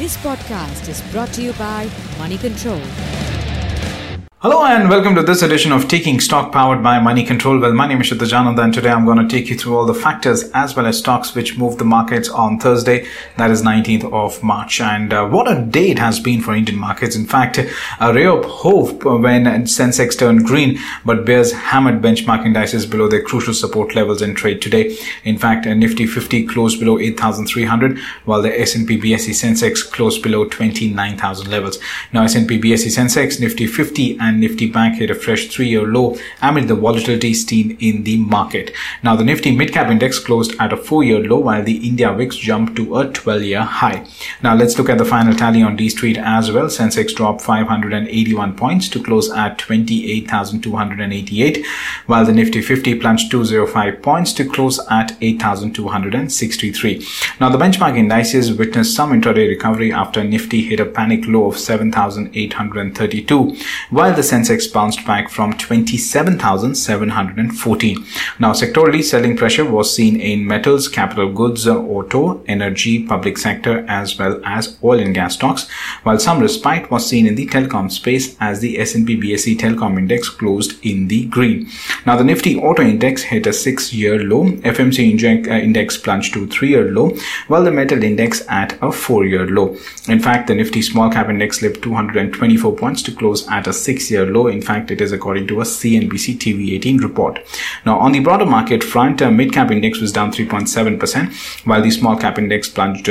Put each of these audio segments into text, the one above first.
This podcast is brought to you by Money Control. Hello and welcome to this edition of Taking Stock powered by Money Control. Well, my name is Shraddha Janand and today I'm going to take you through all the factors as well as stocks which moved the markets on Thursday, that is 19th of March. And what a day it has been for Indian markets. In fact, a ray of hope when Sensex turned green, but bears hammered benchmark indices below their crucial support levels in trade today. In fact, Nifty 50 closed below 8,300 while the S&P BSE Sensex closed below 29,000 levels. Now S&P BSE Sensex, Nifty 50 and Nifty Bank hit a fresh 3-year low amid the volatility seen in the market. Now the Nifty Midcap Index closed at a 4-year low while the India VIX jumped to a 12-year high. Now let's look at the final tally on D Street as well. Sensex dropped 581 points to close at 28,288 while the Nifty 50 plunged 205 points to close at 8,263. Now the benchmark indices witnessed some intraday recovery after Nifty hit a panic low of 7,832 while the Sensex bounced back from 27,714. Now sectorally, selling pressure was seen in metals, capital goods, auto, energy, public sector as well as oil and gas stocks, while some respite was seen in the telecom space as the S&P BSE Telecom Index closed in the green. Now the Nifty Auto Index hit a 6-year low, FMC Index plunged to 3-year low, while the Metal Index at a 4-year low. In fact, the Nifty Small Cap Index slipped 224 points to close at a 6-year low. In fact, it is according to a CNBC TV18 report. Now, on the broader market front, mid-cap index was down 3.7%, while the small cap index plunged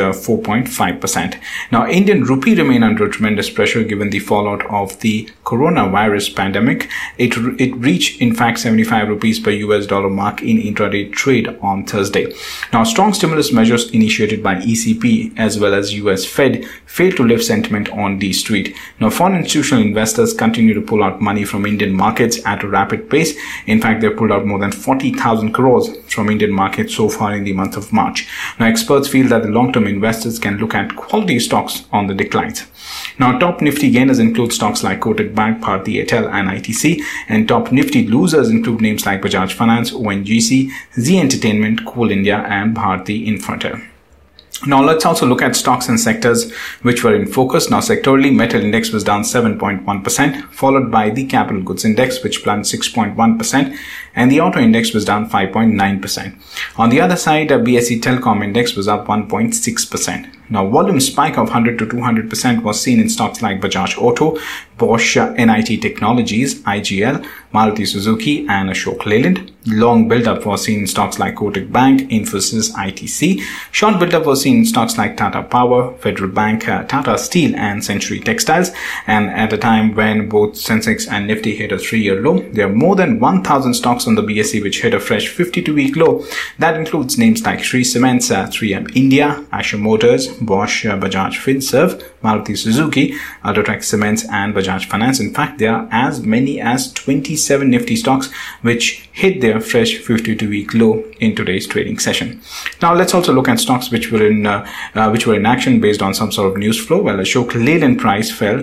4.5%. Now, Indian rupee remained under tremendous pressure given the fallout of the coronavirus pandemic. It reached, in fact, 75 rupees per US dollar mark in intraday trade on Thursday. Now, strong stimulus measures initiated by ECB as well as US Fed failed to lift sentiment on D Street. Now, foreign institutional investors continue to pull out money from Indian markets at a rapid pace. In fact, they pulled out more than 40,000 crores from Indian markets so far in the month of March. Now, experts feel that the long-term investors can look at quality stocks on the declines. Now, top Nifty gainers include stocks like Kotak Bank, Bharti Airtel and ITC, and top Nifty losers include names like Bajaj Finance, ONGC, Zee Entertainment, Coal India and Bharti Infratel. Now, let's also look at stocks and sectors which were in focus. Now, sectorally, Metal Index was down 7.1%, followed by the Capital Goods Index, which plunged 6.1%, and the Auto Index was down 5.9%. On the other side, the BSE Telecom Index was up 1.6%. Now, volume spike of 100 to 200% was seen in stocks like Bajaj Auto, Bosch, NIT Technologies, IGL, Maruti Suzuki, and Ashok Leyland. Long build-up was seen in stocks like Kotak Bank, Infosys, ITC. Short build-up was seen in stocks like Tata Power, Federal Bank, Tata Steel, and Century Textiles. And at a time when both Sensex and Nifty hit a 3-year low, there are more than 1,000 stocks on the BSE which hit a fresh 52-week low. That includes names like Shree Cements, 3M India, Asher Motors, Bosch, Bajaj Finserv, Maruti Suzuki, Ultratech Cements, and Bajaj Finance. In fact, there are as many as 27 Nifty stocks which hit their fresh 52-week low in today's trading session. Now, let's also look at stocks which were in action based on some sort of news flow. Well, Ashok Leyland price fell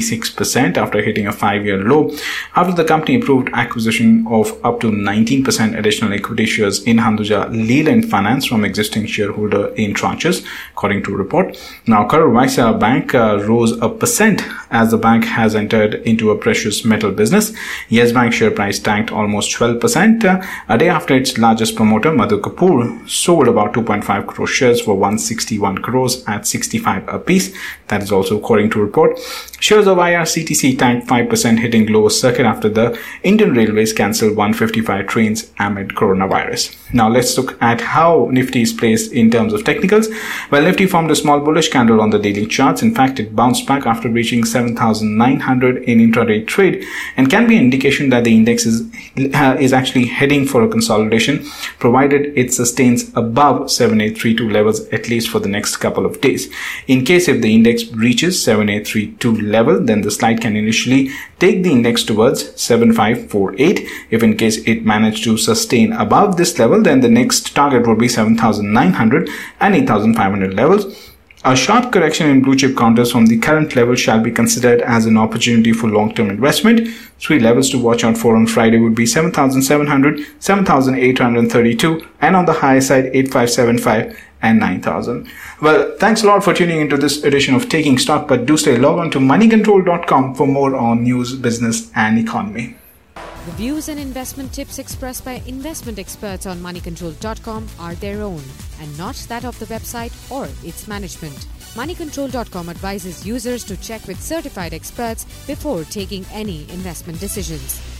26% after hitting a 5-year low after the company approved acquisition of up to 19% additional equity shares in Hinduja Leyland Finance from existing shareholder in tranches, according to a report. Now, Karur Vysya Bank rose 1% as the bank has entered into a precious metal business. Yes Bank share price tanked almost 12% a day after its largest promoter, Madhu Kapoor, sold about 2.5 crore shares for 161 crores at 65 apiece. That is also according to a report. Shares of IRCTC tanked 5%, hitting lowest circuit after the Indian Railways cancelled 155 trains amid coronavirus. Now, let's look at how Nifty is placed in terms of technicals. Well, Nifty formed a small bullish candle on the daily charts. In fact, it bounced back after reaching 7,900 in intraday trade and can be an indication that the index is actually heading for a consolidation, provided it sustains above 7832 levels at least for the next couple of days. In case if the index reaches 7832 level, then the slide can initially take the index towards 7548. If in case it managed to sustain above this level, then the next target would be 7,900 and 8,500 levels. A sharp correction in blue chip counters from the current level shall be considered as an opportunity for long-term investment. 3 levels to watch out for on Friday would be 7,700, 7,832, and on the high side 8,575 and 9,000. Well, thanks a lot for tuning into this edition of Taking Stock, but do stay log on to moneycontrol.com for more on news, business and economy. The views and investment tips expressed by investment experts on moneycontrol.com are their own and not that of the website or its management. Moneycontrol.com advises users to check with certified experts before taking any investment decisions.